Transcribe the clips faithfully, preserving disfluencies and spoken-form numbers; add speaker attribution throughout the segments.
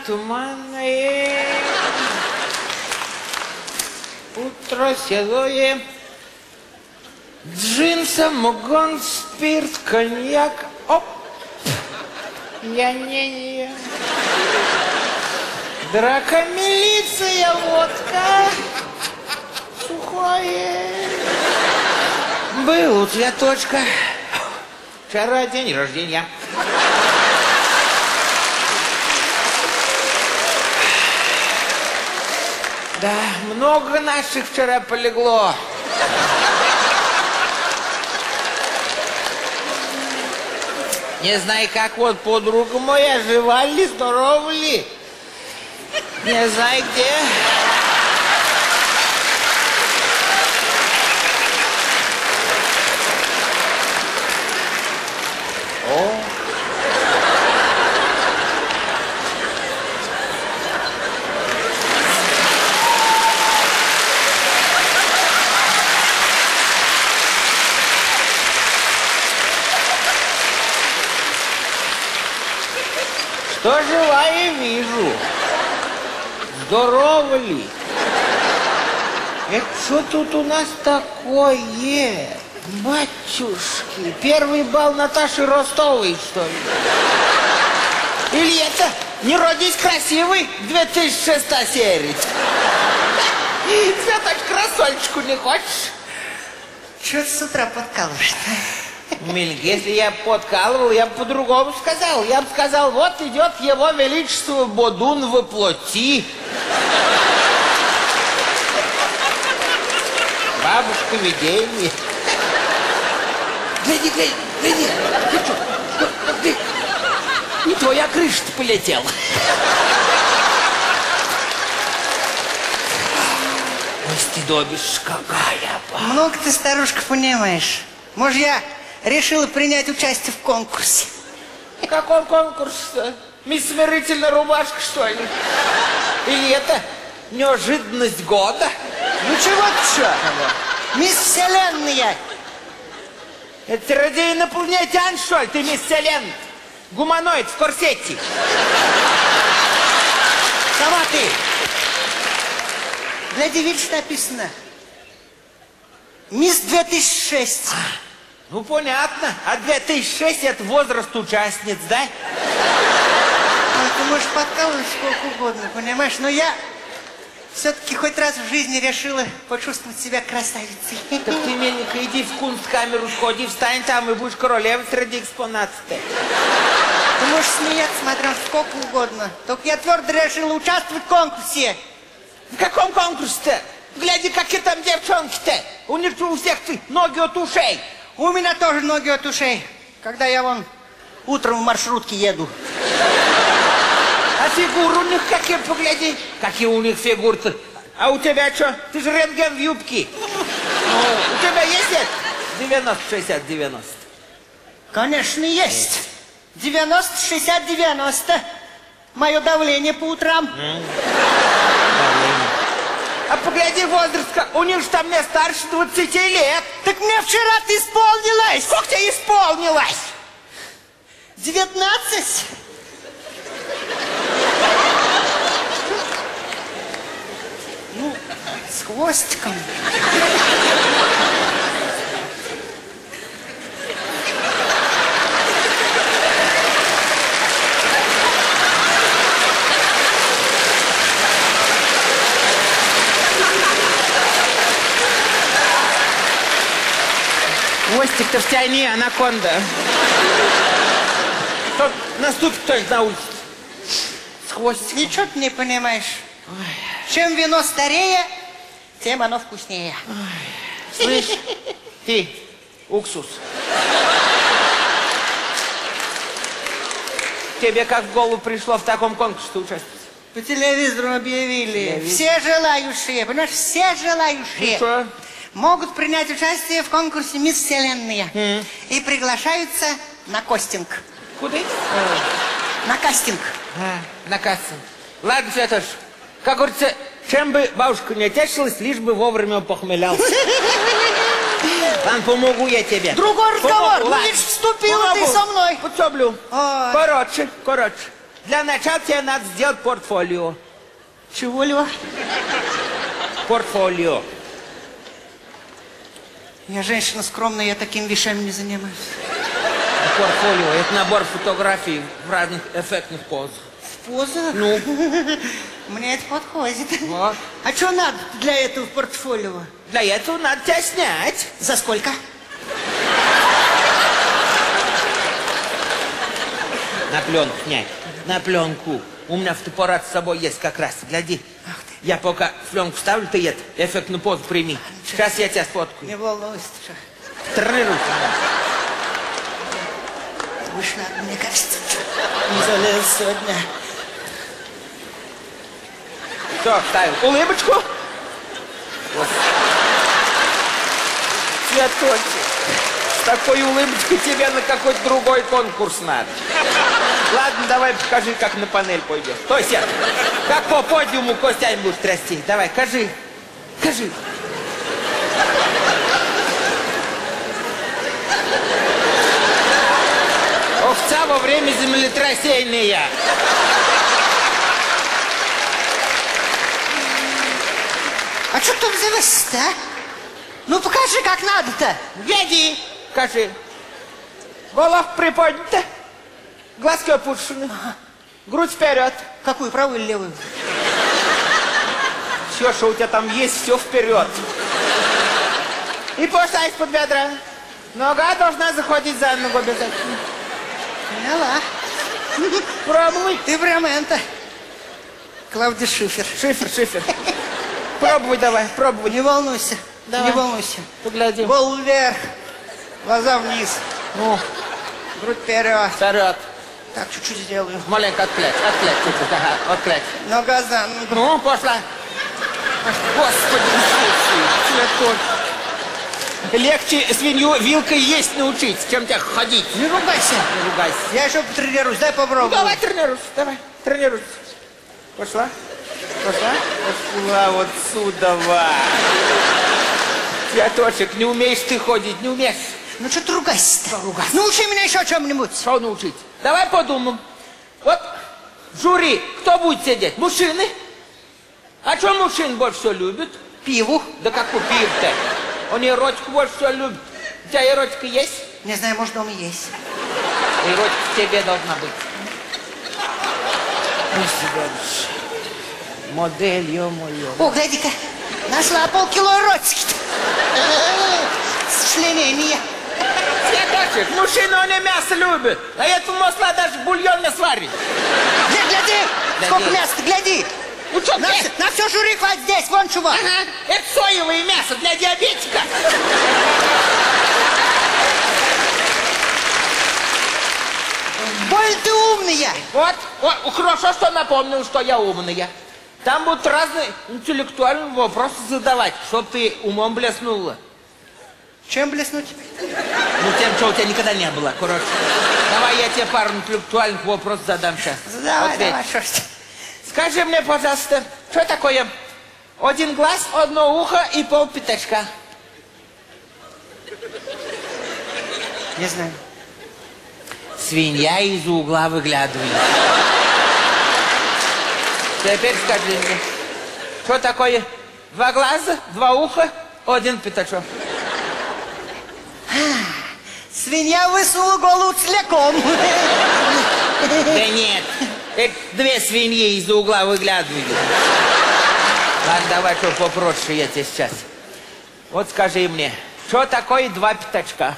Speaker 1: туманное, утро седое, джин, самогон, спирт, коньяк, оп, пьянение, драка, милиция, водка, сухое. Был у тебя, точка, вчера день рождения. Да, много наших вчера полегло. Не знаю, как вот подруга моя, жива ли, здорова ли. Не знаю, где. О. Что живая вижу? Здорово ли? Это что тут у нас такое? Батюшки, первый бал Наташи Ростовой, что ли? Или это «Не родись красивый» две тысячи шестая серия? Светочка, рассольчику не хочешь?
Speaker 2: Чё ты с утра подкалываешь-то?
Speaker 1: Миль, если я подкалывал, я бы по-другому сказал. Я бы сказал, вот идет его величество Бодун во плоти. Бабушка видение.
Speaker 3: Гляди, гляди, гляди. Ты что? Ты... Не твоя крыша-то полетела. Ой, стыдобишь, какая.
Speaker 2: Много ты, старушка, понимаешь. Может, я решила принять участие в конкурсе.
Speaker 1: Какой конкурс-то? Мисс Смирительная рубашка, что ли? Или это неожиданность года?
Speaker 2: Ну чего ты что? Мисс Вселенная.
Speaker 1: Это ради инопланетян, что ли? Ты мисс Вселенная? Гуманоид в корсете.
Speaker 2: Сама ты. Гляди, видишь, написано. Мисс две тысячи шесть.
Speaker 1: Ну, понятно. А две тысячи шесть это возраст участниц, да?
Speaker 2: Ну, ты можешь подкалывать сколько угодно, понимаешь? Но я все-таки хоть раз в жизни решила почувствовать себя красавицей.
Speaker 1: Так ты, миленькая, иди в кунсткамеру, сходи, встань там и будешь королевой среди экспонатов-то.
Speaker 2: Ты можешь смеяться, смотря сколько угодно. Только я твердо решила участвовать в конкурсе.
Speaker 1: В каком конкурсе-то? Гляди, какие там девчонки-то. У них у всех ты ноги от ушей.
Speaker 2: У меня тоже ноги от ушей, когда я вон утром в маршрутке еду.
Speaker 1: А фигуры у них какие, погляди. Какие у них фигуры-то? А у тебя что? Ты же рентген в юбке. Ну, у тебя есть это? девяносто шестьдесят девяносто.
Speaker 2: Конечно, есть. девяносто шестьдесят девяносто. Мое давление по утрам.
Speaker 1: Давление. А погляди возраст, у них же там не старше двадцати лет.
Speaker 2: Так мне вчера-то исполнилось.
Speaker 1: Сколько тебе исполнилось?
Speaker 2: девятнадцать. Ну, с хвостиком.
Speaker 1: Хвостик-то в тяни, анаконда. Что наступит кто-нибудь на улице? С хвостиком.
Speaker 2: Ничего ты не понимаешь. Ой. Чем вино старее, тем оно вкуснее.
Speaker 1: Ой. Слышь, ты, уксус. Тебе как в голову пришло в таком конкурсе участвовать?
Speaker 2: По телевизору объявили.
Speaker 1: Телевизор.
Speaker 2: Все желающие, понимаешь, все желающие.
Speaker 1: Ну, что?
Speaker 2: Могут принять участие в конкурсе «Мисс Вселенная». Mm. И приглашаются на кастинг.
Speaker 1: Куда?
Speaker 2: На кастинг.
Speaker 1: А, на кастинг. Ладно, Святош, как говорится, чем бы бабушка не тешилась, лишь бы вовремя похмелялся. Ладно, помогу я тебе.
Speaker 2: Другой разговор.
Speaker 1: Помогу,
Speaker 2: Ну, видишь, вступила
Speaker 1: помогу.
Speaker 2: Ты со мной.
Speaker 1: Подсоблю. Короче, короче. для начала тебе надо сделать портфолио.
Speaker 2: Чего, Лева?
Speaker 1: Портфолио.
Speaker 2: Я женщина скромная, я такими вещами не занимаюсь.
Speaker 1: Портфолио – это набор фотографий в разных эффектных позах.
Speaker 2: В позах?
Speaker 1: Ну?
Speaker 2: Мне это подходит.
Speaker 1: Вот.
Speaker 2: А что надо для этого в портфолио?
Speaker 1: Для этого надо тебя снять.
Speaker 2: За сколько?
Speaker 1: На пленку снять. На пленку. У меня фотоаппарат с собой есть как раз. Гляди.
Speaker 2: Ах ты.
Speaker 1: Я пока пленку ставлю, ты это, эффектную позу прими. Сейчас я тебя сфоткаю.
Speaker 2: Не волнуйся, ты что?
Speaker 1: Тренируйся.
Speaker 2: Уж надо, мне кажется, не залез сегодня.
Speaker 1: Все, ставил. Улыбочку. Вот. Цветочек. С такой улыбочкой тебе на какой-то другой конкурс надо. Ладно, давай покажи, как на панель пойдешь. Стой, сядь. Как по подиуму костями будешь трясти. Давай, кажи. Кажи. Овца во время землетрясения.
Speaker 2: А что там завис-то, а? Ну покажи, как надо-то.
Speaker 1: Гляди, кажи. Головка приподнята. Глазки опущены.
Speaker 2: Ага.
Speaker 1: Грудь вперед.
Speaker 2: Какую, правую или левую?
Speaker 1: Все, что у тебя там есть, все вперед. И пошла из-под бедра. Нога должна заходить за ногу обязательно.
Speaker 2: Поняла.
Speaker 1: Пробуй.
Speaker 2: Ты прям это. Клавдия Шифер.
Speaker 1: Шифер, шифер. Пробуй давай, пробуй.
Speaker 2: Не волнуйся.
Speaker 1: Давай.
Speaker 2: Не волнуйся.
Speaker 1: Поглядим.
Speaker 2: Голову вверх. Глаза вниз.
Speaker 1: Ну,
Speaker 2: Грудь вперед.
Speaker 1: вперед.
Speaker 2: Так, чуть-чуть сделаю.
Speaker 1: Маленько отклять, отклять, чуть-чуть, ага, отклять.
Speaker 2: Нога за ногу.
Speaker 1: Ну, пошла. Господи, цветочек. Легче свинью вилкой есть научить, чем тебя ходить.
Speaker 2: Не ругайся.
Speaker 1: Не ругайся.
Speaker 2: Я еще потренируюсь. Дай
Speaker 1: Ну,
Speaker 2: попробую.
Speaker 1: давай тренируйся, давай, тренируйся. Пошла? Пошла? Пошла вот сюда. Цветочек, не умеешь ты ходить, не умеешь.
Speaker 2: Ну что ты ругайся-то?
Speaker 1: Что ругайся?
Speaker 2: Научи меня еще чем-нибудь.
Speaker 1: Что научить? Давай подумаем. Вот в жюри кто будет сидеть? Мужчины? А что мужчин больше всего любят?
Speaker 2: Пиву.
Speaker 1: Да какую пив-то? Он эротику больше всего любит. У тебя эротика есть?
Speaker 2: Не знаю, может, дома есть.
Speaker 1: Эротика в тебе должна быть. Спасибо. Модель, ё-моё.
Speaker 2: О, гляди-ка, нашла полкило эротики-то. Сочленение.
Speaker 1: Цветочек, мужчина, он и мясо любит. А этого масла даже бульон не сварит.
Speaker 2: Гляди, гляди, сколько
Speaker 1: Гляди.
Speaker 2: мяса, гляди.
Speaker 1: Ну что,
Speaker 2: На,
Speaker 1: ты?
Speaker 2: все- на все жюри хватит здесь, вон чувак.
Speaker 1: Ага, это соевое мясо для диабетика.
Speaker 2: Боль ты умная.
Speaker 1: Вот, вот, хорошо, что напомнил, что я умная. Там будут разные интеллектуальные вопросы задавать, чтоб ты умом блеснула.
Speaker 2: Чем блеснуть?
Speaker 1: Ну, тем, что у тебя никогда не было, короче. Давай я тебе пару интеллектуальных вопросов задам сейчас.
Speaker 2: Давай,
Speaker 1: Ответь.
Speaker 2: давай, что ж ты.
Speaker 1: Скажи мне, пожалуйста, что такое один глаз, одно ухо и пол пятачка?
Speaker 2: Не знаю.
Speaker 1: Свинья из угла выглядывает. Теперь скажи мне, что такое два глаза, два уха, один пятачок?
Speaker 2: Свинья высунула голову целиком.
Speaker 1: Да нет, это две свиньи из угла выглядывают. Ладно, давай что попроще я тебе сейчас. Вот скажи мне, что такое два пятачка?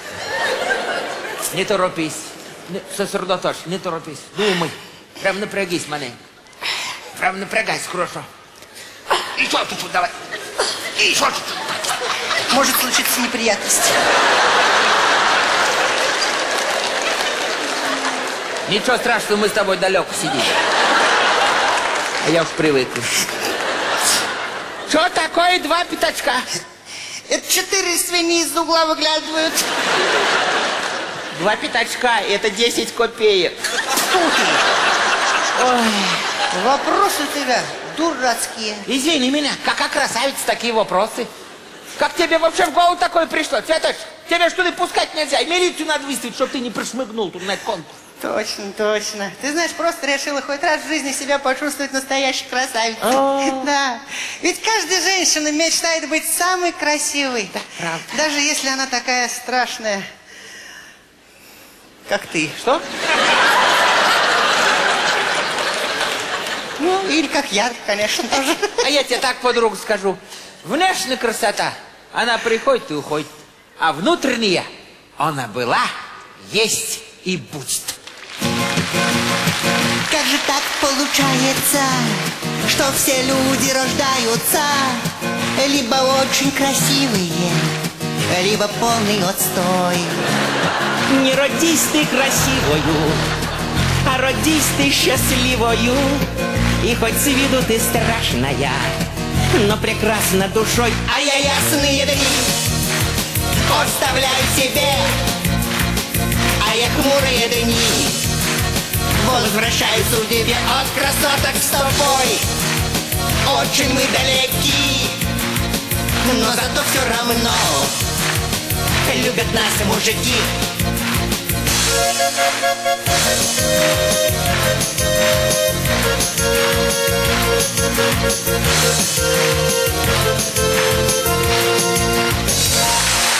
Speaker 1: Не торопись, не, сосредоточь, не торопись, думай. Прям напрягись маленько. Прям напрягайся, хорошо. Еще чуть-чуть давай. Еще чуть-чуть.
Speaker 2: Может случиться неприятность.
Speaker 1: Ничего страшного, мы с тобой далеко сидим. А я уж привык. Что такое два пятачка?
Speaker 2: Это четыре свиньи из угла выглядывают.
Speaker 1: Два пятачка, это десять копеек.
Speaker 2: Ой, вопросы у тебя дурацкие.
Speaker 1: Извини меня, какая красавица, такие вопросы. Как тебе вообще в голову такое пришло? Цветочек, тебе что ли пускать нельзя? И милицию надо выставить, чтобы ты не прошмыгнул тут на этот конкурс.
Speaker 2: Точно, точно. Ты знаешь, просто решила хоть раз в жизни себя почувствовать настоящей красавицей.
Speaker 1: О.
Speaker 2: Да. Ведь каждая женщина мечтает быть самой красивой.
Speaker 1: Да, правда.
Speaker 2: Даже если она такая страшная, как ты.
Speaker 1: Что?
Speaker 2: Ну, или как я, конечно, тоже.
Speaker 1: А я тебе так, подруга, скажу. Внешняя красота, она приходит и уходит. А внутренняя, она была, есть и будет.
Speaker 2: Как же так получается, что все люди рождаются либо очень красивые, либо полный отстой?
Speaker 3: Не родись ты красивою, а родись ты счастливою. И хоть с виду ты страшная, но прекрасна душой.
Speaker 2: А я ясные дни оставляю себе, а я хмурые дни возвращаюсь судьбе. От красоток с тобой очень мы далеки, но зато все равно любят нас мужики.